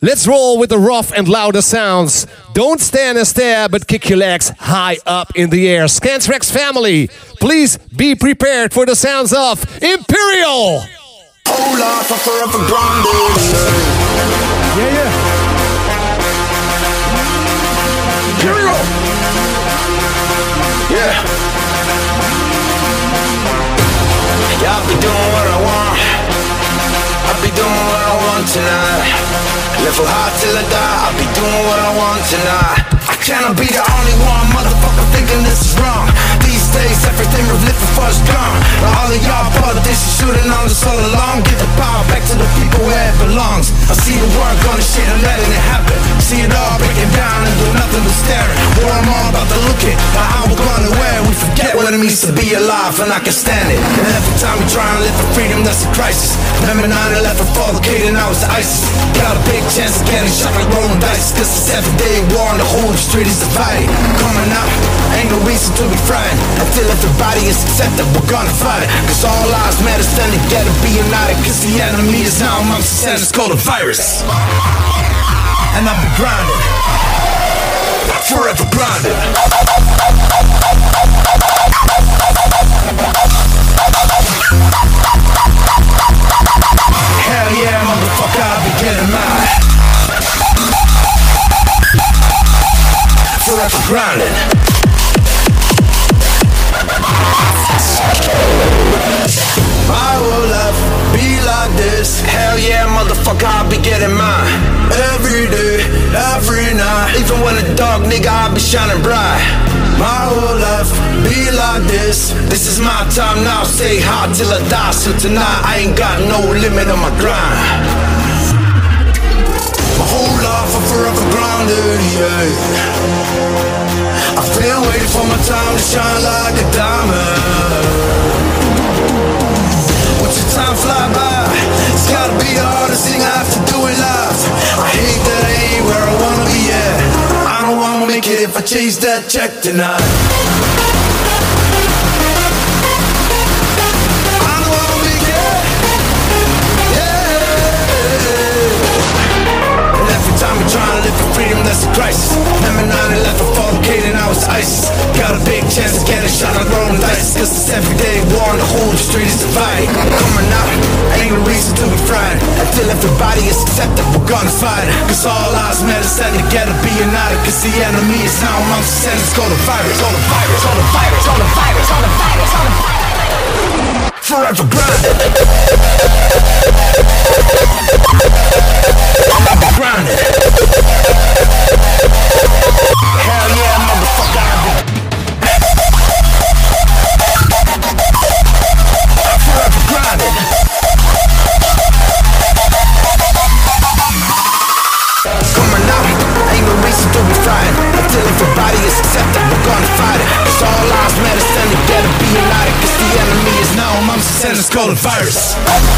Let's roll with the rough and louder sounds. Don't stand and stare, but kick your legs high up in the air. Scantrax family, please be prepared for the sounds of Imperial. Hold on for forever grounded. Yeah. Imperial. Yeah. I'll be doing what I want. I'll be doing what I want tonight. Live for hard till I die. I'll be doing what I want tonight. I cannot be the only one, motherfucker, thinking this is wrong. These days, everything we've lived for is gone. All of y'all politicians shooting on us all along. Give the power back to the people where it belongs. I see the work on the shit and letting it happen. See it all breaking down and do nothing but staring. What I'm all about to look at, how we're going to wear. We forget what it means to be alive, and I can stand it. And every time we try and live for freedom, that's a crisis. Remember 9/11 fabricated, now it's ISIS. Got a big chance of getting shot like rolling dice. Cause it's everyday war and the whole street is divided. Coming out, ain't no reason to be frightened. Until everybody is accepted, we're gonna fight it. Cause all lives matter, stand together, be united. Cause the enemy is now amongst us and it's called a virus. And I've been grinding, forever grinding. Hell yeah, motherfucker, I'll be getting mine. Forever grinding. My whole life be like this. Hell yeah, motherfucker, I'll be getting mine. Every day, every night. Even when the dark, nigga, I'll be shining bright. My whole life be like this. This is my time now, stay hard till I die. So tonight, I ain't got no limit on my grind. My whole life I'm forever grounded, yeah. I've been waiting for my time to shine like a diamond. Watch your time fly by. It's gotta be the hardest thing I have to do in life. I hate that I ain't where I wanna be at. I don't wanna make it if I chase that check tonight. I don't wanna make it, yeah. And every time we try to live for freedom, that's a crisis. Remember 9/11 fabricated, now it's ISIS. Got a big chance of getting shot like rolling dice. Cause it's everyday war and the whole street is divided. Coming out, ain't no reason to be frightened. Until everybody is accepted, we're gonna fight it. Cause all lives matter, stand together, be united. Cause the enemy is now amongst us and it's called a virus. On the virus, on the virus, on the virus, on the virus, on the virus. Forever grinding. I'm grinding. Hell yeah, motherfucker. Forever grinding. Coming out, ain't no reason to be frightened. Until everybody is accepted, we're gonna fight it. Cause all lives matter, stand together, be united. Cause the enemy is now amongst us and it's called a virus.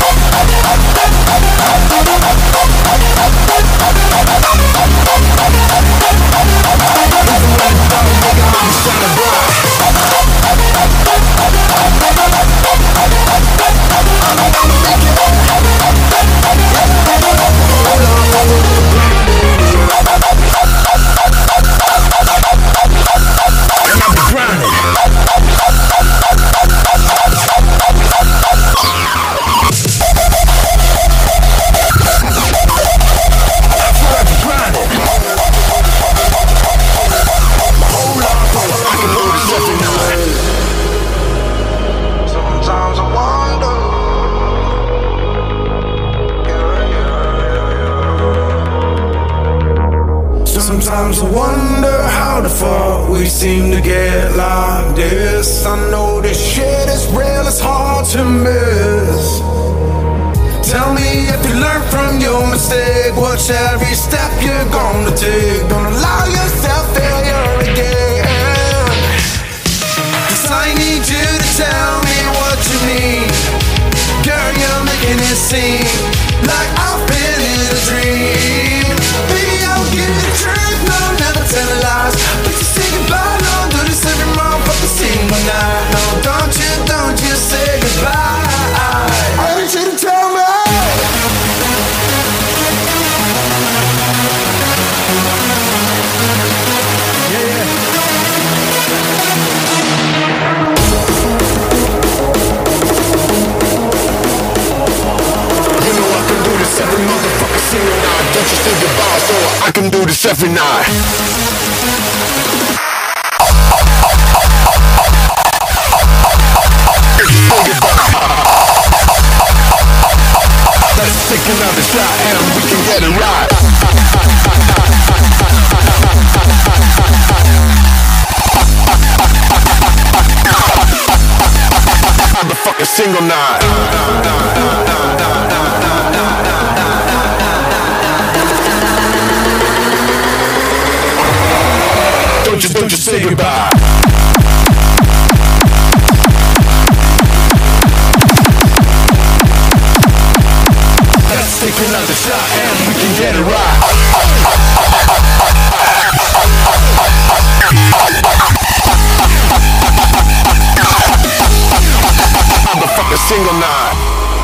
Sometimes I wonder how the fuck we seem to get like this. I know this shit is real, it's hard to miss. Tell me if you learn from your mistake. Watch every step you're gonna take. Don't allow yourself failure again. Cause I need you to tell me what you need. Girl, you're making it seem like I've been in a dream. Baby, I'll give you the truth, no, never telling lies. But you say goodbye, no, do this every motherfucking single night. No, don't you say goodbye. I need you to tell me. bar so I can do this every night. Let's take another shot and we can get it right. Motherfucking single night. Don't you say goodbye. Let's take another shot and we can get it right. Motherfucking single night.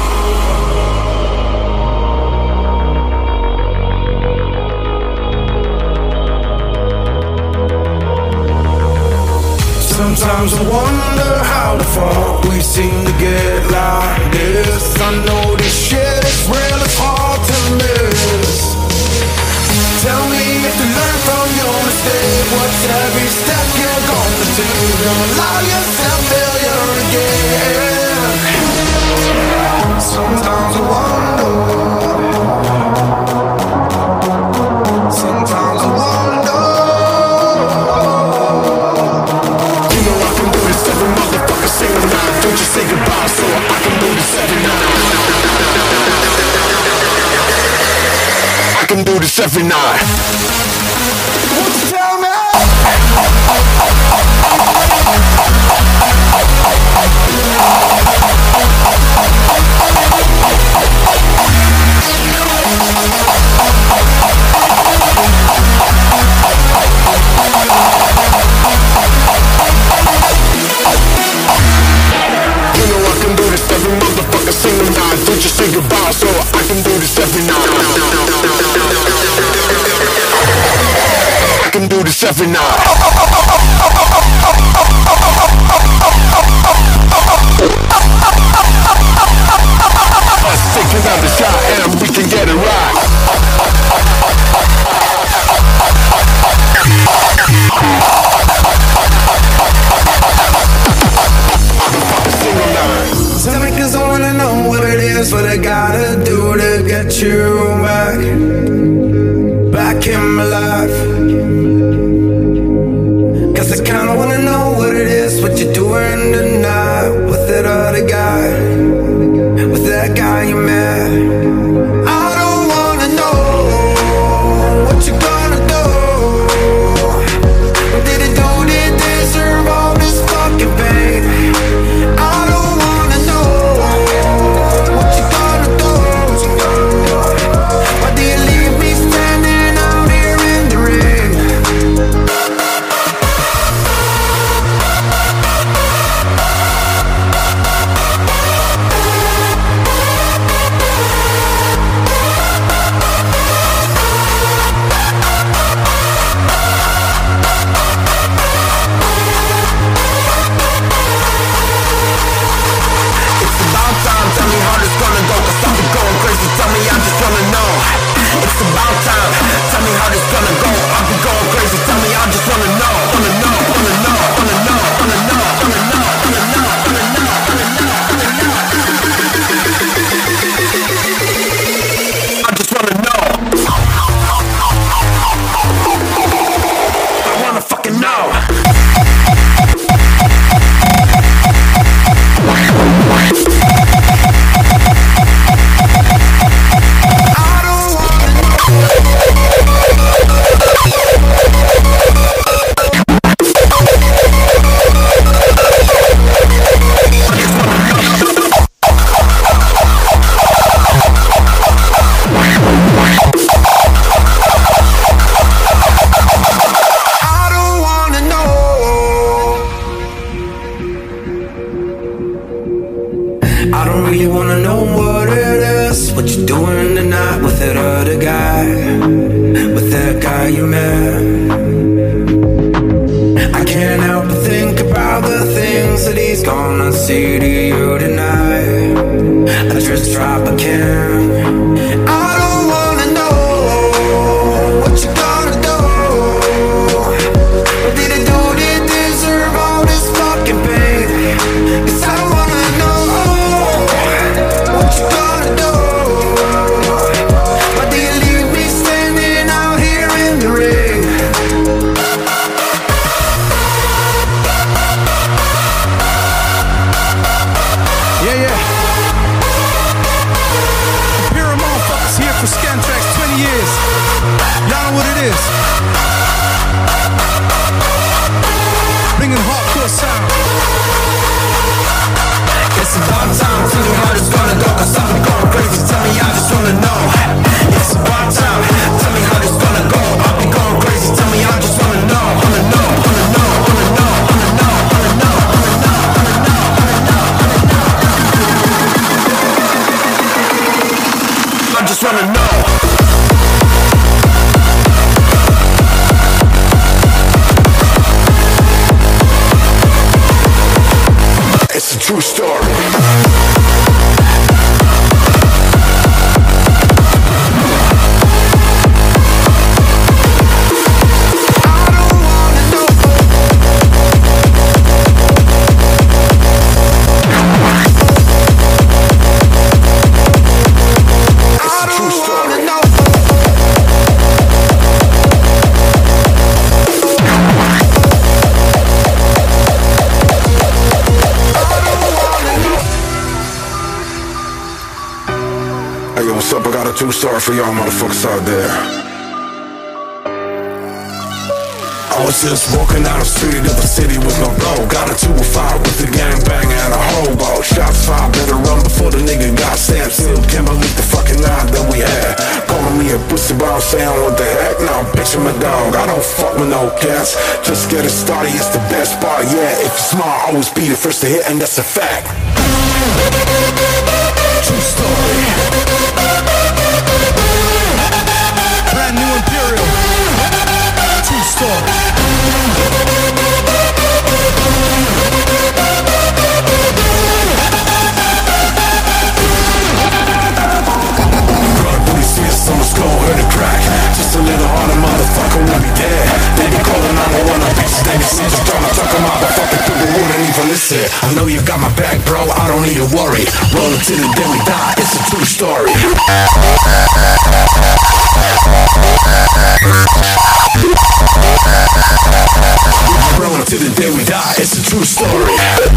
Sometimes I wonder how the fuck we seem to get like this. I know this shit is real, it's hard to miss. Tell me if you learn from your mistake, what's every step you're gonna take? Don't allow yourself failure again. Sometimes I wonder. Sometimes I wonder. Single night, don't you say goodbye so I can do this every night. I can do this every night. Won't you tell me? Every motherfucker single night. Don't you say goodbye so I can do this every night. I can do this every night. Let's take another shot and we can get it right. Tell me 'cause I wanna know what it is, what I gotta do to get you back in my life. 'Cause I kinda wanna know what it is, what you're doing tonight with that other guy, with that guy you met. I don't wanna know what you're gonna do. What did it do? Did they deserve all this fucking pain? I don't wanna know what you gonna do. Why do you leave me standing out here in the rain? Tell me how this gonna go, 'cause I've been going crazy. Tell me, I just wanna know. It's about time. Tell me how this gonna go. I've been going crazy. Tell me, I just wanna know. Wanna know, wanna know, wanna know, wanna know, wanna know, wanna know, wanna know, wanna know, wanna know. I just wanna know. I wanna fucking know. I don't really wanna know what it is, what you're doing tonight with that other guy, with that guy you met. I can't help but think about the things that he's gonna say to you tonight. I just drop a can. I don't wanna know true story. Hey, yo, what's up? I got a true story for y'all motherfuckers out there. I was just walking down the street of the city with my bro. Got into a fight with the gangbang and a hobo. Shots fired, better run before the nigga got stabbed. Still can't believe the fucking night that we had. Calling me a pussy ball, saying what the heck? Now bitch, I'm a dog, I don't fuck with no cats. Just get it started, it's the best part, yeah. If you're smart, always be the first to hit, and that's a fact. True story. Brand new Imperial. True story. Blood police see us on the skull, heard a crack. Just a little harder, motherfucker, we'll be dead. They be calling 911, bitches, they be saying you're trying to talk about the fucking people wouldn't even listen. I know you got my back, bro, I don't need to worry. Roll until the day we die, it's a true story. Roll until the day we die, it's a true story.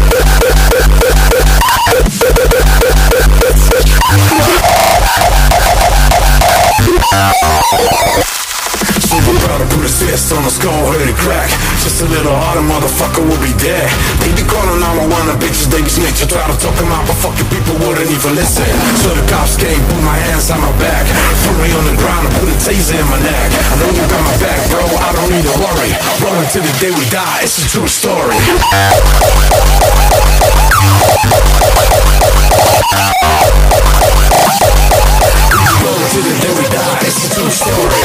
Super proud to put his fist on the skull, heard it crack. Just a little harder, motherfucker, will be dead. They be calling 911, the bitches, they be snitch. I try to talk them out, but fucking people wouldn't even listen. So the cops came, put my hands on my back, put me on the ground and put a taser in my neck. I know you got my back, bro, I don't need to worry. Roll until the day we die, it's a true story. Roll until the day we die, it's a true story.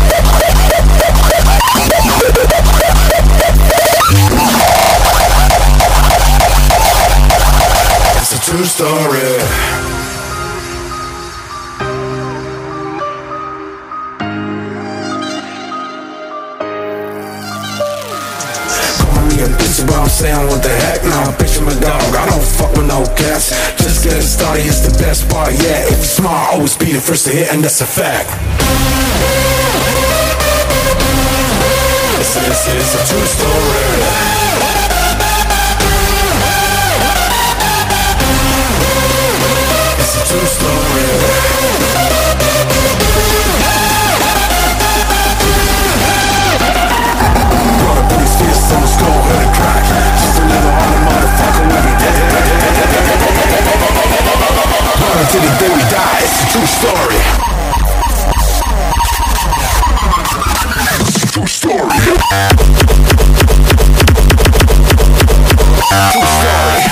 It's a true story. But I'm saying what the heck now, bitch, I'm a dog, I don't fuck with no cats. Just getting started, it's the best part, yeah. If you're smart, always be the first to hit, and that's a fact. This is a true story. It's a true story. Someone's go heard a crack. Just a little harder, motherfucker, we'll be dead. Run until the day we die, it's a true story. True story. True story.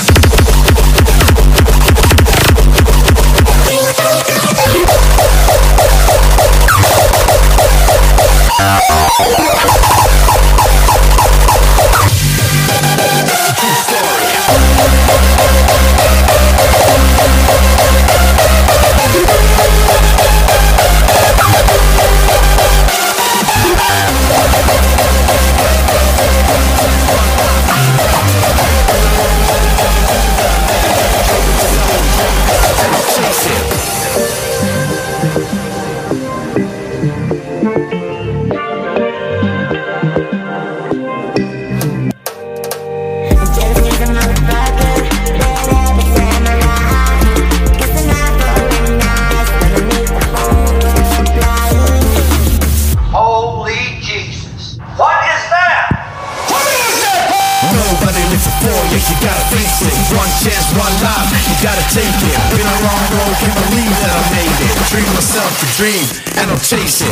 Dream, and I'm chasing.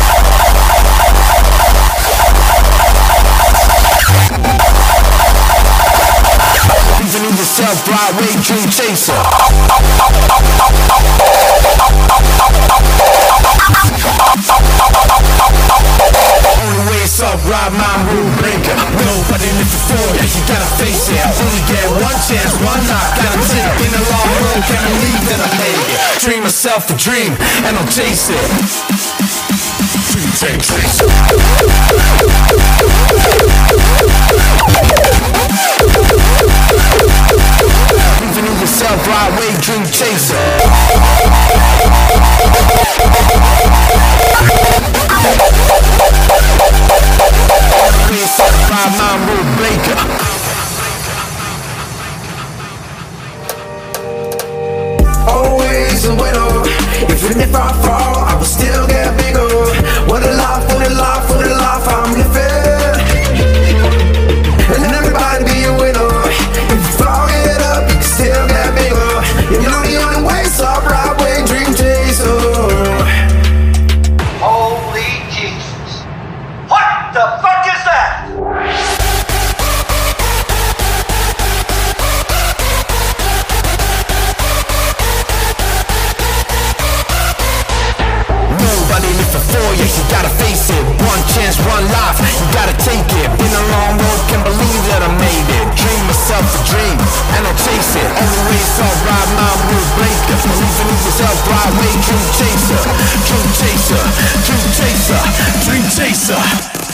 Even in yourself, Broadway dream chaser. Only way it's up, ride my rule breaker. Nobody live before you, you gotta face it. Only get one chance, one life, gotta take. Been a long road, can't believe that I made it. Dream myself a dream, and I'll chase it. Dream chase it. Believing in yourself, right way, dream chaser. Ride my rule breaker. Always a winner. Even if I fall, I will still get bigger. What a life, what a life, what a life I'm living. And everybody be a winner. If you fall, get up, you can still get bigger. You know the only way's up, right way, dream chaser. Holy Jesus. What the fuck is that? Nobody live for you, you gotta face it. One chance, one life, you gotta take it. Been a long road, can't believe that I made it. Dream myself a dream, and I'll chase it. Only way it's all ride my rule breaker. Believing in yourself, right way, dream chaser. Dream chaser, dream chaser, dream chaser.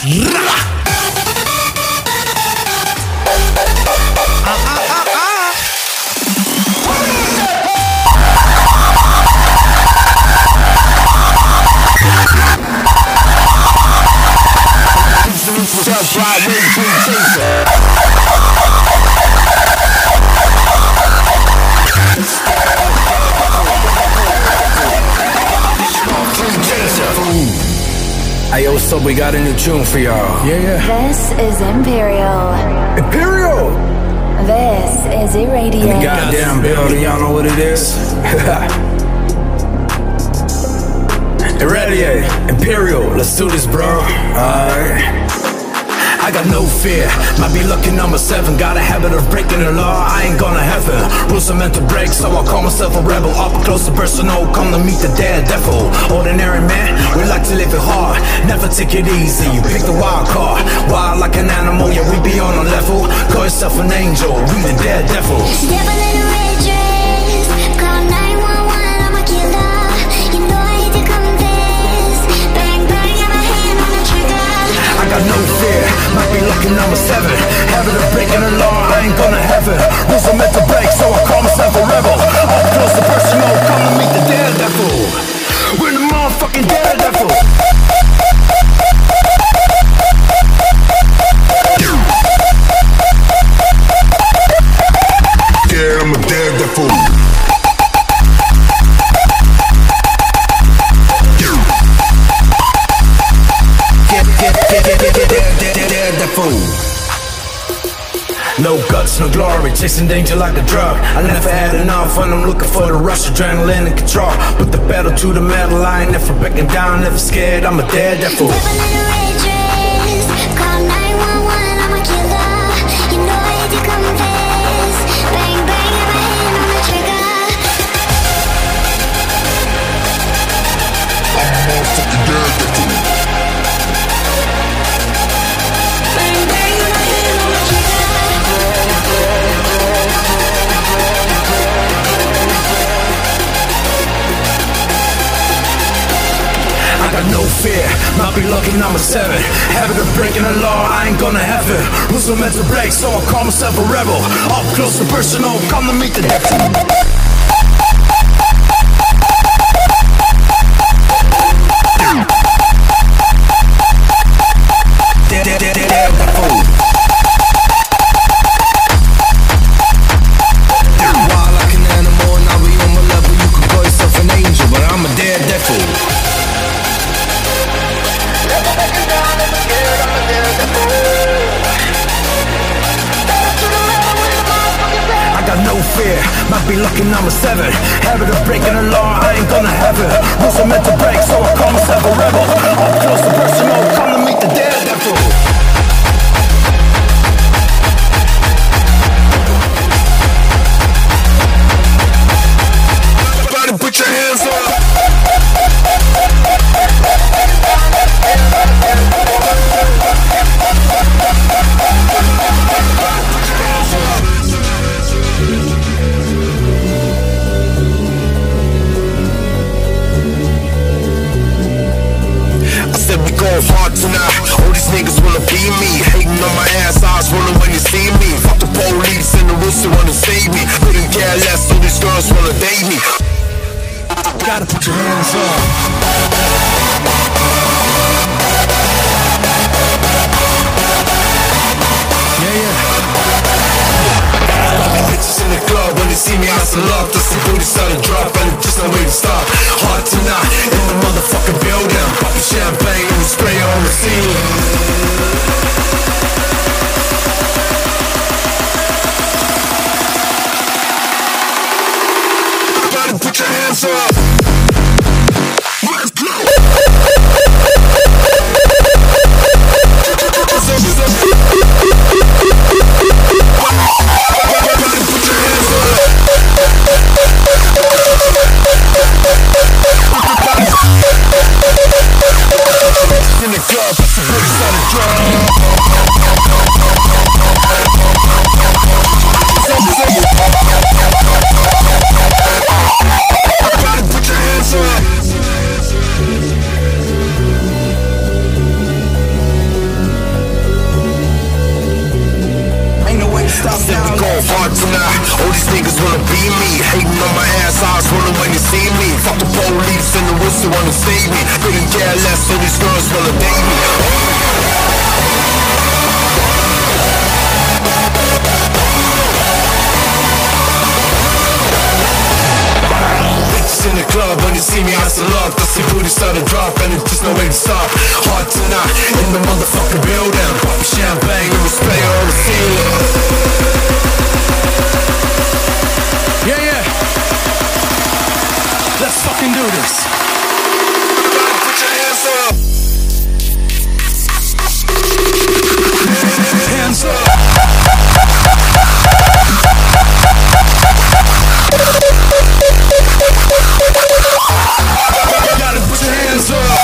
Yourself, right way, dream chaser. Hey, yo, what's up? We got a new tune for y'all. Yeah. This is Imperial. Imperial! This is Irradiate. In the goddamn building, y'all know what it is? Irradiate, Imperial, let's do this, bro. Alright. I got no fear, might be lucky number 7. Got a habit of breaking the law, I ain't gonna heaven. Rules are meant to break, so I call myself a rebel. Up close and personal, come to meet the daredevil. Ordinary man, we like to live it hard, never take it easy. You pick the wild card, wild like an animal, yeah, we be on a level. Call yourself an angel, we the daredevil. Devil in a red dress, call 911, I'm a killer. You know I hate to confess. Bang, bang, got my hand on the trigger. I got no fear, might be lucky number 7. Habit of breaking the law, I ain't gonna heaven. Rules are meant to break, so I call myself a rebel. Up close and personal, come to meet the daredevil. We're the motherfucking daredevil. Yeah, I'm a daredevil. No guts, no glory, chasing danger like a drug. I never had enough and I'm looking for the rush, adrenaline and control. Put the pedal to the metal, I ain't never backing down, never scared, I'm a daredevil. Devil in a red dress, call 911, I'm a killer. You know I hate to confess. Bang, bang, got my hand on the trigger. I'm a motherfucking daredevil. Bang, bang, got my hand on the trigger. I got no fear, might be lucky number 7. Habit of breaking the law, I ain't gonna heaven. Rules are meant to break, so I call myself a rebel. Up close and personal, come to meet the devil. Wild like an animal, now we on my level. You can call yourself an angel, but I'm a daredevil. I got no fear, might be lucky number 7. Habit of breaking the law, I ain't gonna heaven. Rules are meant to break, so I call myself a rebel. Up close and personal, come to meet the daredevil. Everybody put your hands up. hard tonight. All these niggas wanna be me. Hating on my ass, eyes rolling when you see me. Fuck the police and the rooster wanna save me. Couldn't care less, all these girls wanna date me. Gotta put your hands up. Bitches in the club when they see me, I some love. That's the booty started drop and it's just no way to stop. Hard tonight in the motherfucking building. Popping champagne and we spray on the scene. Everybody put your hands up. Let's go. In the club, that's the booty started drum. Everybody put your hands up. Ain't no way to stop now. We go hard tonight. All these niggas wanna be me. Hating on my ass, eyes rolling when you see me. Fuck the police and the rooster wanna save me. Couldn't care less, all these girls wanna date me. Bitches in the club when you see me, I still love. That's the booty started drop and it's just no way to stop. Hard tonight in the motherfucking building. Pop champagne and we spray on the ceiling. Yeah, yeah. Let's fucking do this. Everybody put your hands up. Hands up. You gotta put your hands up.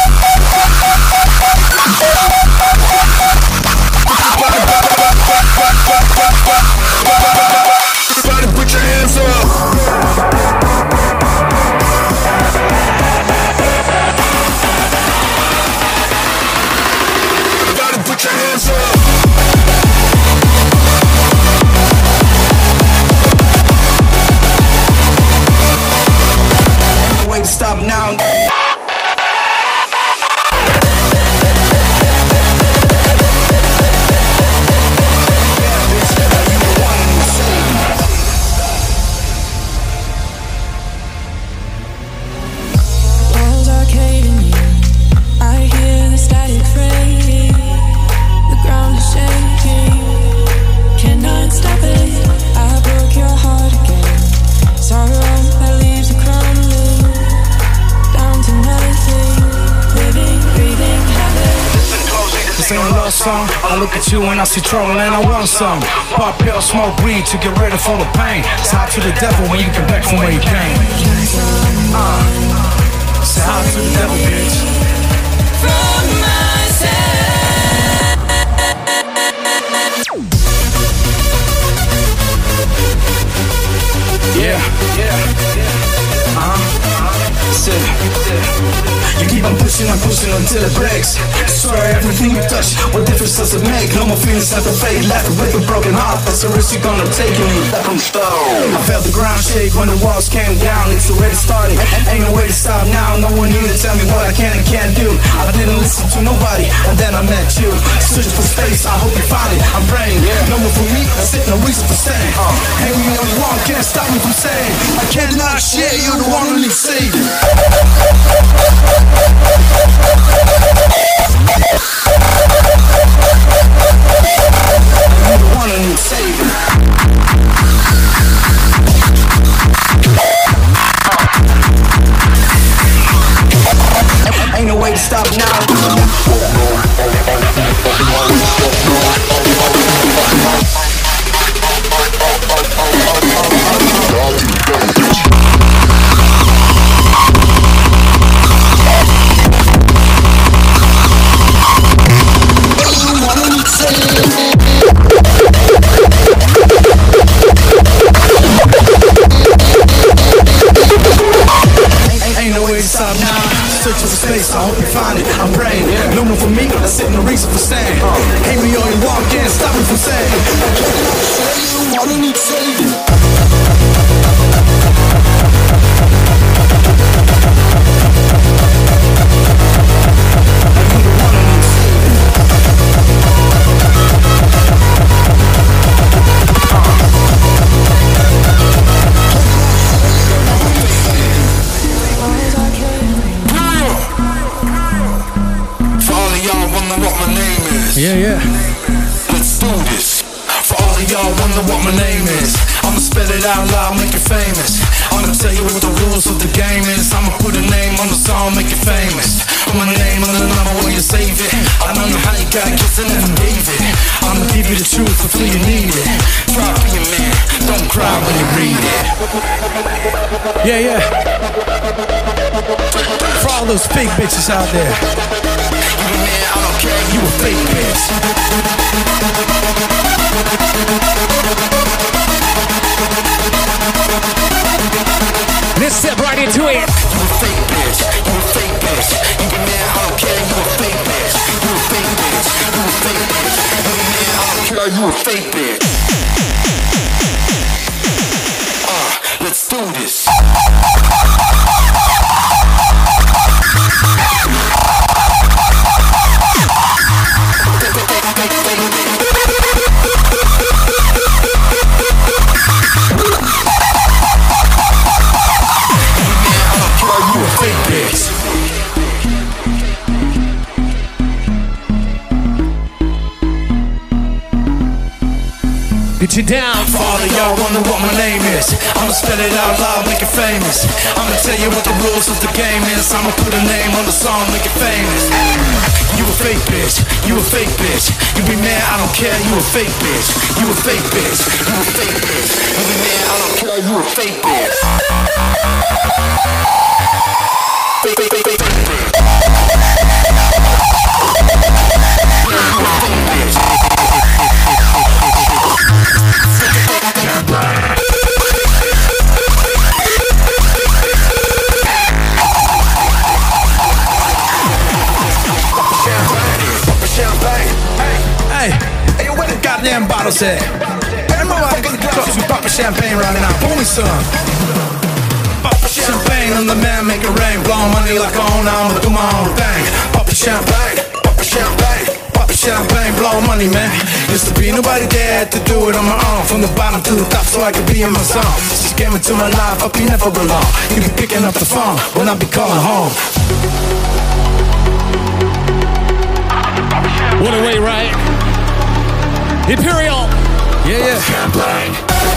Everybody put your hands up. Put your hands up. Ain't no way to stop now. Walls are caving in. I hear the static fade. The ground is shaking, cannot stop it. I broke your heart again. Sorrow that leaves you crumbling down to nothing. Living, breathing, habit. This ain't a love song. I look at you and I see trouble and I want some. Pop pill, smoke weed to get rid of all the pain. Say hi to the devil when you get back from where you came. Say hi to the devil, bitch. From myself. Yeah, you keep on pushing until it breaks. Destroy everything you touch. What difference does it make? No more feelings have to fade. Left with a broken heart. That's the risk you're gonna take. And you left from stone. I felt the ground shake when the walls came down. It's the way it started. Ain't no way to stop now. No one here to tell me what I can and can't do. I didn't listen to nobody, and then I met you. Searching for space. I hope you find it. I'm praying. No more for me. That's it. No reason for staying. Hang me on the wall. Can't stop me from saying I cannot share. You're the one who needs saving. You're the one who needs saving. Ain't no way to stop now. signal for me, that's it, no reason for saying. Hate me all you want, can't stop me from saying. I don't need saving. Yeah, yeah. Let's do this. For all of y'all wonder what my name is, I'ma spell it out loud, make it famous. I'ma tell you what the rules of the game is. I'ma put a name on the song, make it famous. Put my name on the number when you save it. I don't know how you got kids and never gave it. I'ma give you the truth until you need it. Try being man, don't cry when you read it. Yeah, yeah. For all those fake bitches out there. Man, I don't care, you a fake bitch. Let's step right into it. You a fake bitch, you a fake bitch. You can man, I don't care, you a fake bitch. You a fake bitch, you a fake bitch. You can man, I don't care, you a fake bitch. Let's do this. Get you down. For all of y'all wonder what my name is, I'ma spell it out loud, make it famous. I'ma tell you what the rules of the game is. I'ma put a name on the song, make it famous. You a fake bitch, you a fake bitch. You be mad, I don't care, you a fake bitch. You a fake bitch, you a fake bitch. You be mad, I don't care, you a fake bitch. Fake, fake, fake, fake, fake bitch. You a fake bitch. Hey, where the goddamn bottles at? Hey, nobody gonna talk to pop champagne right now. Pour me some. Pop champagne, I'm the man, make it rain. Blow money like on, I'ma do my own thing. Pop champagne, pop champagne. Pop champagne, blow money, man. Used to be nobody there to do it on my own. From the bottom to the top so I could be in my zone. Since you came into my life, I'll be never alone. You be picking up the phone when I be calling home. What a way, right? Imperial. Yeah, yeah. Champagne.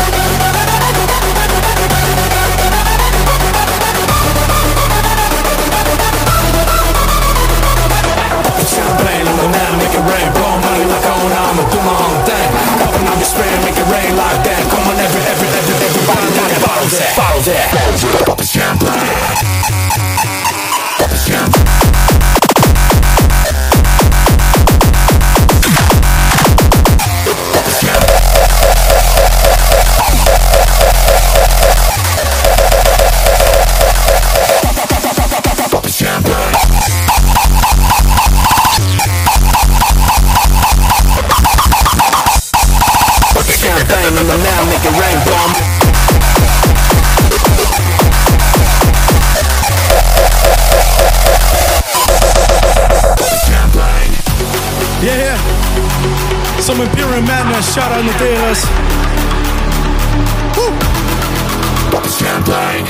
Champagne on the now, make it rain. Blow money like on, I'ma do my own thing. Popping on the spray, make it rain like that. Come on, everybody, bottle that, bottle that. Pop a champagne. Pop a champagne. Champagne on the now, make it rain, bomb. Yeah, yeah. Some Imperial Madness, shout out Naderas. Woo! Pop a champagne.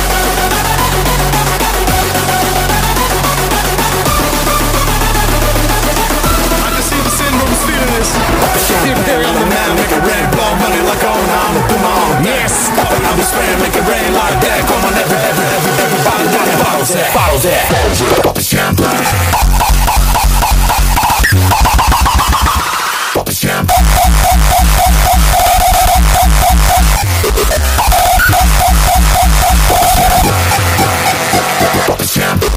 I can see the syndrome's feeling this. Champagne on the now, make it rain, blow money like on, I'ma do my own thing. Yes. Popping out the spray, make it rain like that. Come on, everybody, bottles that, bottles that. Pop a champagne. Pop a champagne. Pop a champagne.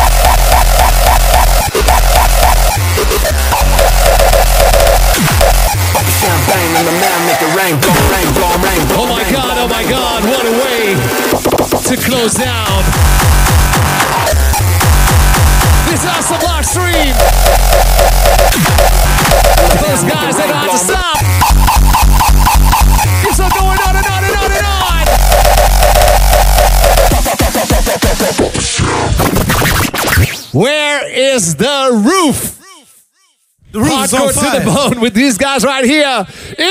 Champagne in the man, make it rain, blow, rain, blow, rain, blow. Oh my God, what a way to close down. This just a block stream. Those guys that know how to stop. Keeps on going on and on and on and on. Where is the roof? The roof is on Hardcore to the fire. bone with these guys right here.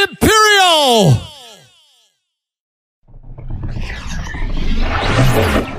Imperial.